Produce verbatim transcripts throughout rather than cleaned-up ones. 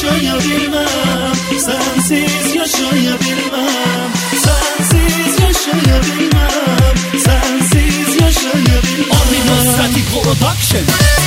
yaşayabilmem, sensiz yaşayabilmem, sensiz yaşayabilmem, sensiz yaşayabilmem. Arima Static Production.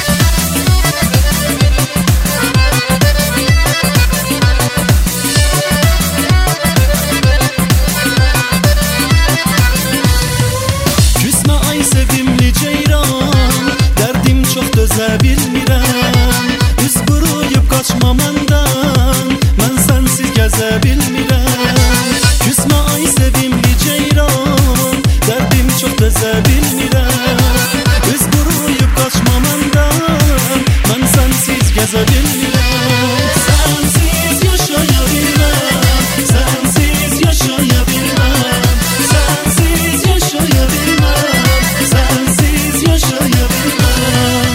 Küsme ay sevimli ceyran, derdim çok döze bilmirəm. Üz quruyub qaçma məndən, mən sənsiz gəzə bilmirəm. Küsme ay sevimli ceyran, derdim çok döze bilmirəm. Üz quruyub qaçma məndən, mən sənsiz gəzə bilmirəm. Sənsiz yaşaya bilməm, sənsiz yaşaya bilməm, sənsiz yaşaya bilməm, sənsiz yaşaya bilməm.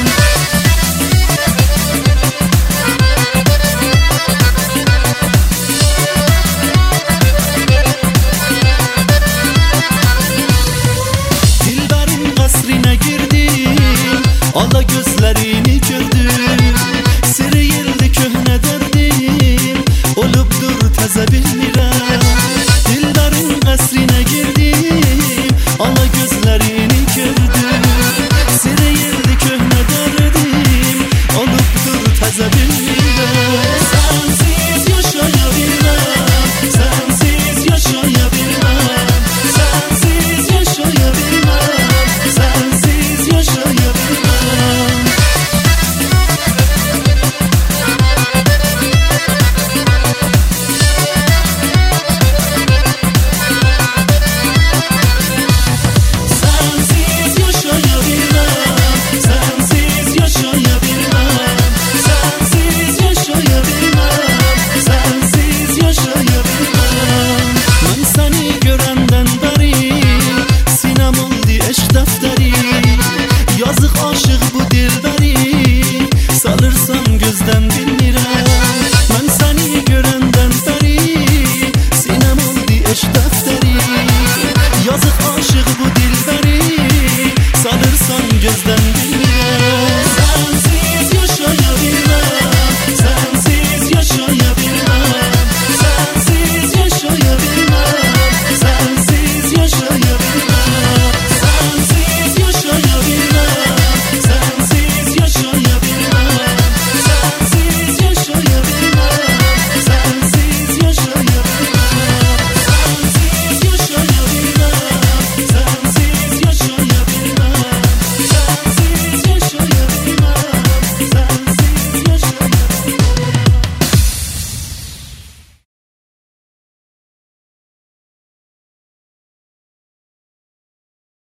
Dilbərin qəsrinə girdim, ala gözlərini gördüm. Siriyildi köhnə dərdim, olubdur təzə bir